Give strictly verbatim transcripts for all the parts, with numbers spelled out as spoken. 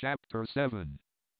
Chapter seven.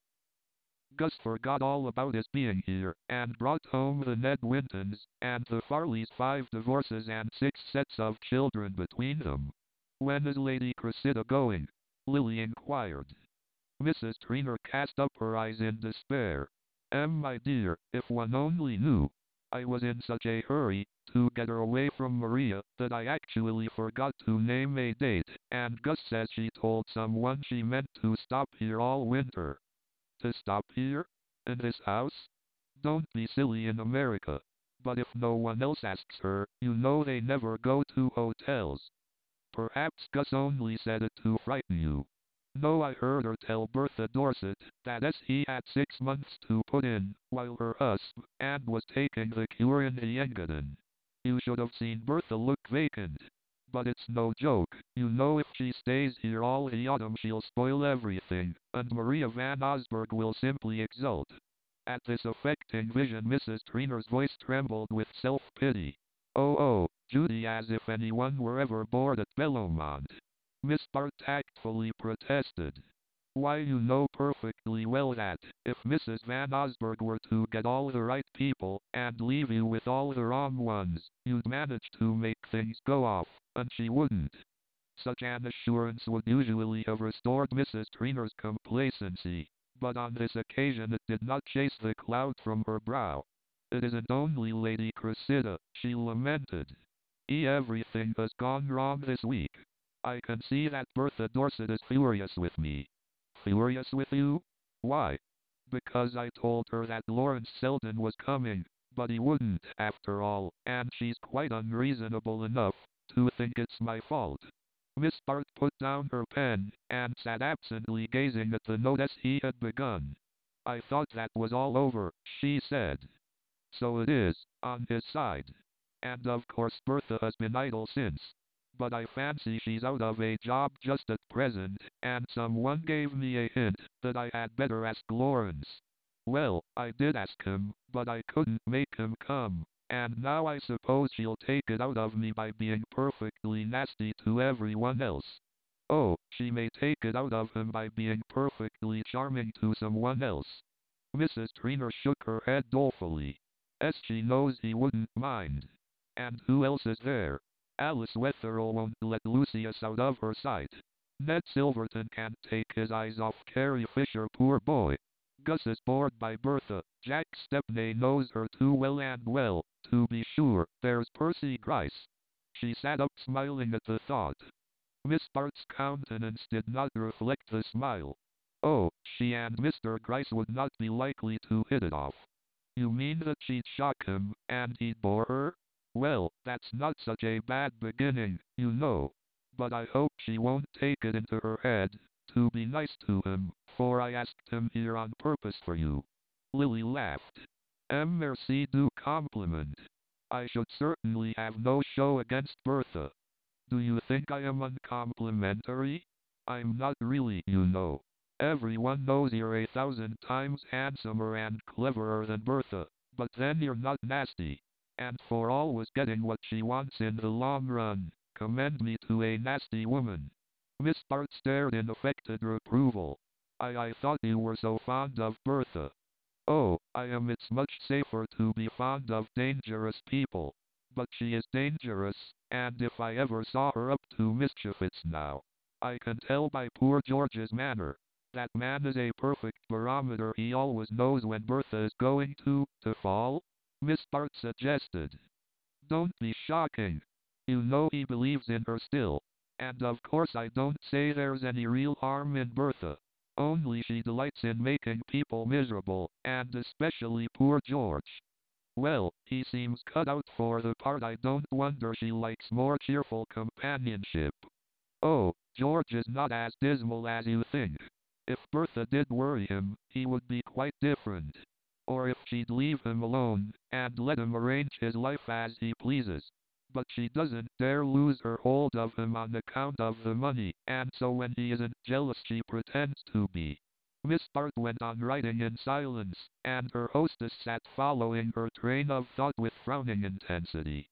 Gus forgot all about his being here, and brought home the Ned Wintons, and the Farleys' five divorces and six sets of children between them. "When is Lady Cressida going?" Lily inquired. Missus Traynor cast up her eyes in despair. "Em, my dear, if one only knew. I was in such a hurry to get her away from Maria that I actually forgot to name a date, and Gus says she told someone she meant to stop here all winter." "To stop here? In this house? Don't be silly. In America. But if no one else asks her, you know they never go to hotels." "Perhaps Gus only said it to frighten you." "No, I heard her tell Bertha Dorset that as he had six months to put in, while her husband and was taking the cure in the Engadin. You should have seen Bertha look vacant. But it's no joke. You know if she stays here all the autumn she'll spoil everything, and Maria Van Osburgh will simply exult." At this affecting vision Missus Traynor's voice trembled with self-pity. "Oh, oh, Judy, as if anyone were ever bored at Bellomont." Miss Bart tactfully protested. "Why, you know perfectly well that, if Missus Van Osburgh were to get all the right people, and leave you with all the wrong ones, you'd manage to make things go off, and she wouldn't." Such an assurance would usually have restored Missus Traynor's complacency, but on this occasion it did not chase the cloud from her brow. "It isn't only Lady Cressida," she lamented. "E everything has gone wrong this week. I can see that Bertha Dorset is furious with me." "Furious with you? Why?" "Because I told her that Lawrence Selden was coming, but he wouldn't after all, and she's quite unreasonable enough to think it's my fault." Miss Bart put down her pen, and sat absently gazing at the note as he had begun. "I thought that was all over," she said. "So it is, on his side. And of course Bertha has been idle since. But I fancy she's out of a job just at present, and someone gave me a hint that I had better ask Lawrence. Well, I did ask him, but I couldn't make him come, and now I suppose she'll take it out of me by being perfectly nasty to everyone else." "Oh, she may take it out of him by being perfectly charming to someone else." Missus Traynor shook her head dolefully. "As she knows he wouldn't mind. And who else is there? Alice Wetherell won't let Lucius out of her sight. Ned Silverton can't take his eyes off Carrie Fisher, poor boy. Gus is bored by Bertha. Jack Stepney knows her too well, and well, to be sure, there's Percy Gryce." She sat up smiling at the thought. Miss Bart's countenance did not reflect the smile. "Oh, she and Mister Gryce would not be likely to hit it off." "You mean that she'd shock him, and he'd bore her? Well, that's not such a bad beginning, you know. But I hope she won't take it into her head to be nice to him, for I asked him here on purpose for you." Lily laughed. "M merci du compliment. I should certainly have no show against Bertha." "Do you think I am uncomplimentary? I'm not really, you know. Everyone knows you're a thousand times handsomer and cleverer than Bertha, but then you're not nasty. And for always getting what she wants in the long run, commend me to a nasty woman." Miss Bart stared in affected reproval. I I thought you were so fond of Bertha." "Oh, I am. It's much safer to be fond of dangerous people. But she is dangerous, and if I ever saw her up to mischief it's now. I can tell by poor George's manner. That man is a perfect barometer. He always knows when Bertha is going to, to fall," Miss Bart suggested. "Don't be shocking. You know he believes in her still. And of course I don't say there's any real harm in Bertha. Only she delights in making people miserable, and especially poor George. Well, he seems cut out for the part. I don't wonder she likes more cheerful companionship." "Oh, George is not as dismal as you think. If Bertha did worry him, he would be quite different. Or if she'd leave him alone, and let him arrange his life as he pleases. But she doesn't dare lose her hold of him on account of the money, and so when he isn't jealous she pretends to be." Miss Bart went on writing in silence, and her hostess sat following her train of thought with frowning intensity.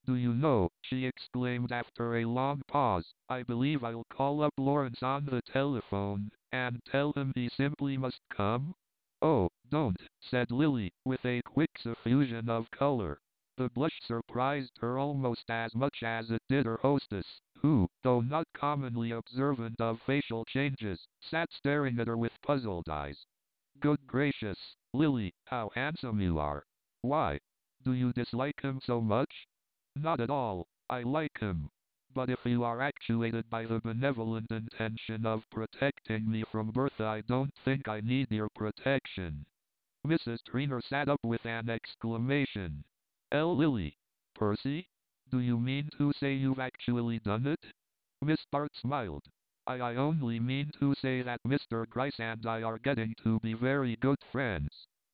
Do you know, she exclaimed after a long pause, I believe I'll call up Lawrence on the telephone, and tell him he simply must come? Oh, don't, said Lily, with a quick suffusion of color. The blush surprised her almost as much as it did her hostess, who, though not commonly observant of facial changes, sat staring at her with puzzled eyes. Good gracious, Lily, how handsome you are. Why? Do you dislike him so much? Not at all. I like him. But if you are actuated by the benevolent intention of protecting me from Bertha, I don't think I need your protection. Missus Trainer sat up with an exclamation. L. Lily. Percy? Do you mean to say you've actually done it? Miss Bart smiled. I, I only mean to say that Mister Gryce and I are getting to be very good friends.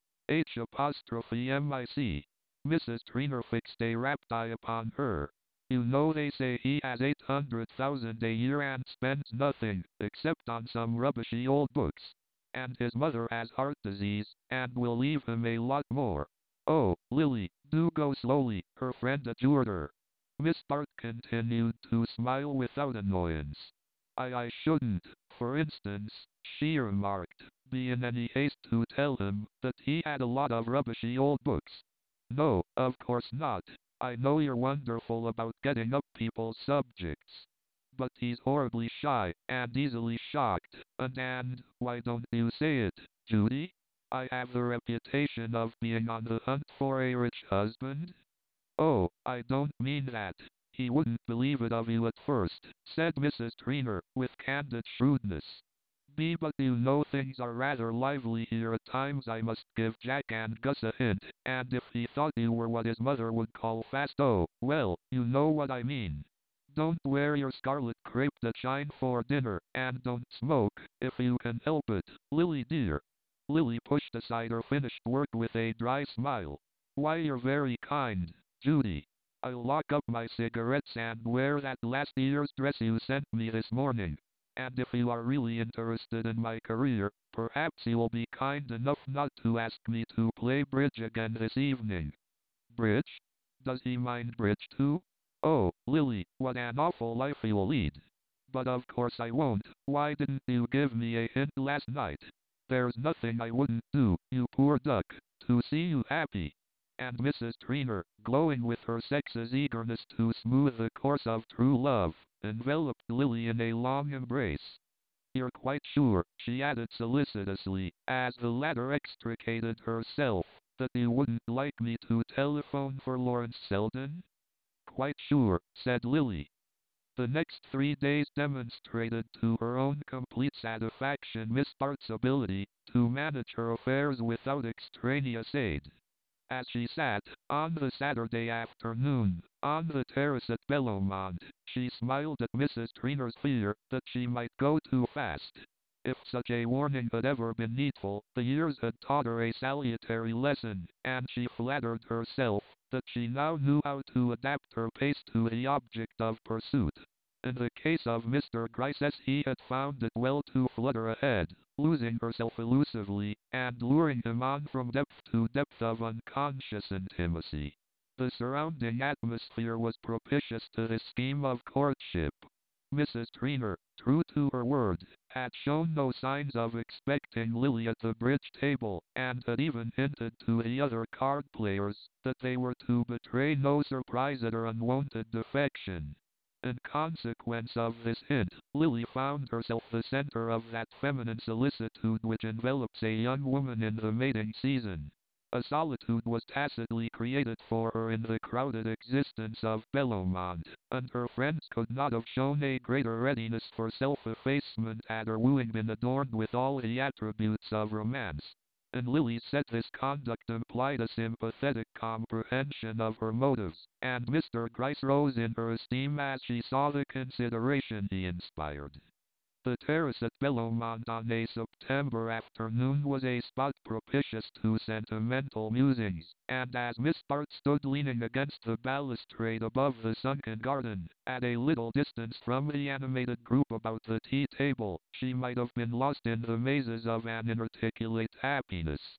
H apostrophe M I C. Missus Trainer fixed a rapt eye upon her. You know they say he has eight hundred thousand a year and spends nothing, except on some rubbishy old books. And his mother has heart disease, and will leave him a lot more. Oh, Lily, do go slowly, her friend adjured her. Miss Bart continued to smile without annoyance. I, I shouldn't, for instance, she remarked, be in any haste to tell him that he had a lot of rubbishy old books. No, of course not. I know you're wonderful about getting up people's subjects. But he's horribly shy, and easily shocked, and, and, why don't you say it, Judy? I have the reputation of being on the hunt for a rich husband. Oh, I don't mean that. He wouldn't believe it of you at first, said Missus Trainer, with candid shrewdness. B. But you know things are rather lively here at times. I must give Jack and Gus a hint, and if he thought you were what his mother would call fast, oh, well, you know what I mean. Don't wear your scarlet crepe de chine for dinner, and don't smoke, if you can help it, Lily dear. Lily pushed aside her finished work with a dry smile. Why, you're very kind, Judy. I'll lock up my cigarettes and wear that last year's dress you sent me this morning. And if you are really interested in my career, perhaps you will be kind enough not to ask me to play bridge again this evening. Bridge? Does he mind bridge too? Oh, Lily, what an awful life you'll lead. But of course I won't. Why didn't you give me a hint last night? There's nothing I wouldn't do, you poor duck, to see you happy. And Missus Trainer, glowing with her sex's eagerness to smooth the course of true love, enveloped Lily in a long embrace. You're quite sure, she added solicitously, as the latter extricated herself, that you wouldn't like me to telephone for Lawrence Selden? Quite sure, said Lily. The next three days demonstrated to her own complete satisfaction Miss Bart's ability to manage her affairs without extraneous aid. As she sat, on the Saturday afternoon, on the terrace at Bellomont, she smiled at Missus Trainer's fear that she might go too fast. If such a warning had ever been needful, the years had taught her a salutary lesson, and she flattered herself that she now knew how to adapt her pace to the object of pursuit. In the case of Mister Gryce, he had found it well to flutter ahead, losing herself elusively, and luring him on from depth to depth of unconscious intimacy. The surrounding atmosphere was propitious to this scheme of courtship. Missus Trainer, true to her word, had shown no signs of expecting Lily at the bridge table, and had even hinted to the other card players that they were to betray no surprise at her unwonted defection. In consequence of this hint, Lily found herself the center of that feminine solicitude which envelops a young woman in the mating season. A solitude was tacitly created for her in the crowded existence of Bellomont, and her friends could not have shown a greater readiness for self-effacement had her wooing been adorned with all the attributes of romance. In Lily's set this conduct implied a sympathetic comprehension of her motives, and Mister Gryce rose in her esteem as she saw the consideration he inspired. The terrace at Bellomont on a September afternoon was a spot propitious to sentimental musings, and as Miss Bart stood leaning against the balustrade above the sunken garden, at a little distance from the animated group about the tea table, she might have been lost in the mazes of an inarticulate happiness.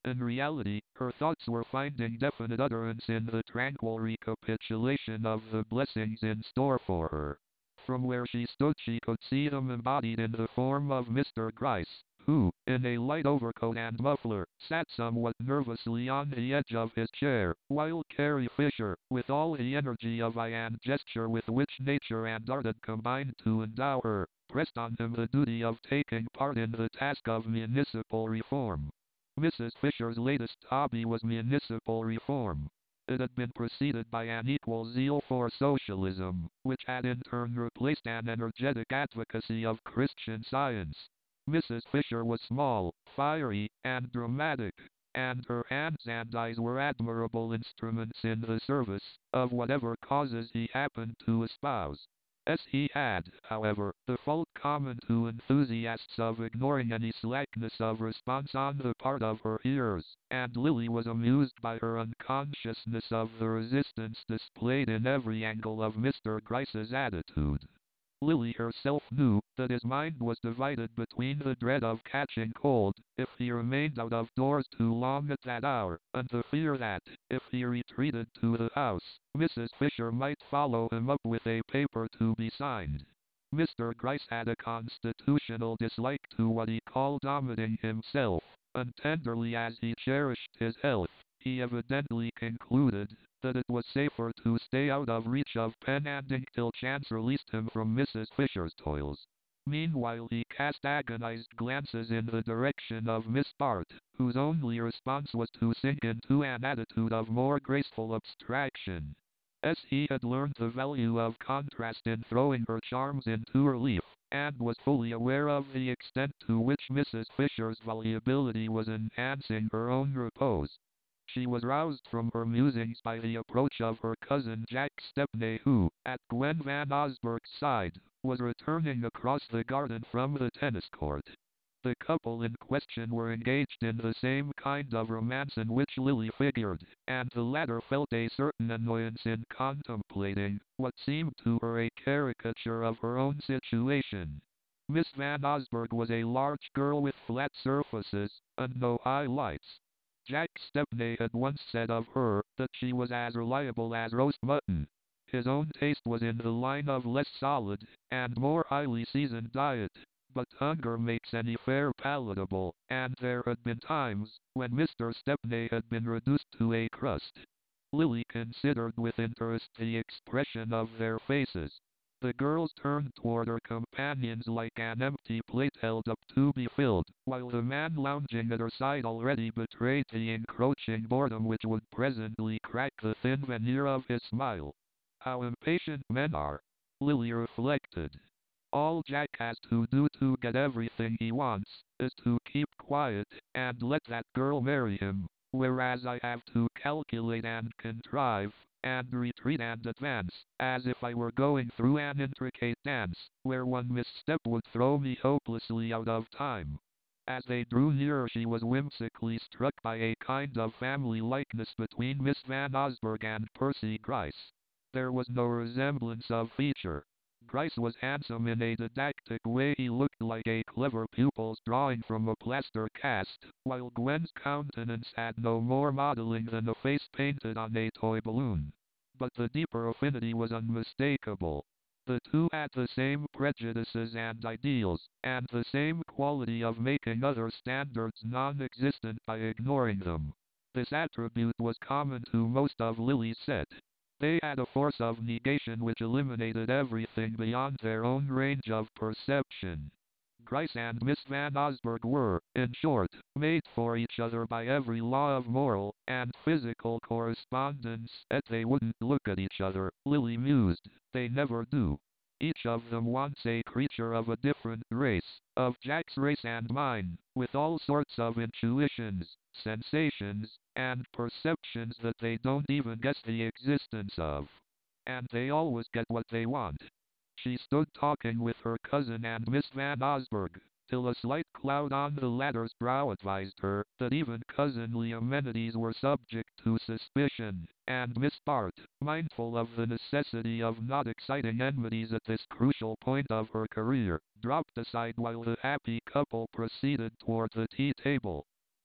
In reality, her thoughts were finding definite utterance in the tranquil recapitulation of the blessings in store for her. From where she stood she could see them embodied in the form of Mister Gryce, who, in a light overcoat and muffler, sat somewhat nervously on the edge of his chair, while Carrie Fisher, with all the energy of eye and gesture with which nature and art had combined to endow her, pressed on him the duty of taking part in the task of municipal reform. Missus Fisher's latest hobby was municipal reform. It had been preceded by an equal zeal for socialism, which had in turn replaced an energetic advocacy of Christian Science. Missus Fisher was small, fiery, and dramatic, and her hands and eyes were admirable instruments in the service of whatever causes he happened to espouse. As he had, however, the fault common to enthusiasts of ignoring any slackness of response on the part of her hearers, and Lily was amused by her unconsciousness of the resistance displayed in every angle of Mister Gryce's attitude. Lily herself knew that his mind was divided between the dread of catching cold, if he remained out of doors too long at that hour, and the fear that, if he retreated to the house, Missus Fisher might follow him up with a paper to be signed. Mister Gryce had a constitutional dislike to what he called vomiting himself, and tenderly as he cherished his health, he evidently concluded that it was safer to stay out of reach of pen and ink till chance released him from Missus Fisher's toils. Meanwhile he cast agonized glances in the direction of Miss Bart, whose only response was to sink into an attitude of more graceful abstraction. As he had learned the value of contrast in throwing her charms into relief, and was fully aware of the extent to which Missus Fisher's volubility was enhancing her own repose, she was roused from her musings by the approach of her cousin Jack Stepney who, at Gwen Van Osburgh's side, was returning across the garden from the tennis court. The couple in question were engaged in the same kind of romance in which Lily figured, and the latter felt a certain annoyance in contemplating what seemed to her a caricature of her own situation. Miss Van Osburgh was a large girl with flat surfaces, and no highlights. Jack Stepney had once said of her that she was as reliable as roast mutton. His own taste was in the line of less solid and more highly seasoned diet, but hunger makes any fare palatable, and there had been times when Mister Stepney had been reduced to a crust. Lily considered with interest the expression of their faces. The girls turned toward her companions like an empty plate held up to be filled, while the man lounging at her side already betrayed the encroaching boredom which would presently crack the thin veneer of his smile. How impatient men are, Lily reflected. All Jack has to do to get everything he wants is to keep quiet and let that girl marry him, whereas I have to calculate and contrive, and retreat and advance, as if I were going through an intricate dance, where one misstep would throw me hopelessly out of time. As they drew nearer she was whimsically struck by a kind of family likeness between Miss Van Osburgh and Percy Gryce. There was no resemblance of feature. Gryce was handsome in a didactic way, he looked like a clever pupil's drawing from a plaster cast, while Gwen's countenance had no more modeling than a face painted on a toy balloon. But the deeper affinity was unmistakable. The two had the same prejudices and ideals, and the same quality of making other standards non-existent by ignoring them. This attribute was common to most of Lily's set. They had a force of negation which eliminated everything beyond their own range of perception. Gryce and Miss Van Osburgh were, in short, made for each other by every law of moral and physical correspondence. Yet they wouldn't look at each other, Lily mused. They never do. Each of them wants a creature of a different race, of Jack's race and mine, with all sorts of intuitions, sensations, and perceptions that they don't even guess the existence of. And they always get what they want. She stood talking with her cousin and Miss Van Osburgh, till a slight cloud on the latter's brow advised her that even cousinly amenities were subject to suspicion, and Miss Bart, mindful of the necessity of not exciting enmities at this crucial point of her career, dropped aside while the happy couple proceeded toward the tea table.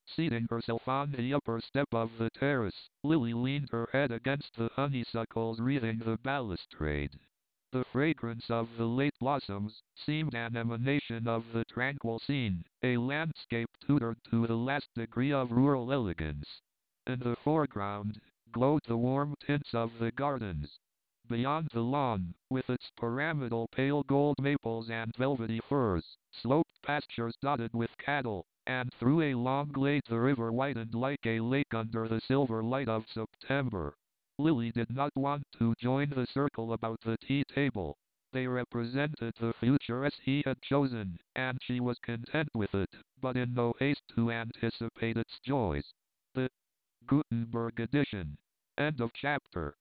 Seating herself on the upper step of the terrace, Lily leaned her head against the honeysuckles wreathing the balustrade. The fragrance of the late blossoms seemed an emanation of the tranquil scene, a landscape tutored to the last degree of rural elegance. In the foreground glowed the warm tints of the gardens. Beyond the lawn, with its pyramidal pale gold maples and velvety firs, sloped pastures dotted with cattle, and through a long glade the river widened like a lake under the silver light of September. Lily did not want to join the circle about the tea table. They represented the future as he had chosen, and she was content with it, but in no haste to anticipate its joys. The Gutenberg edition. End of chapter.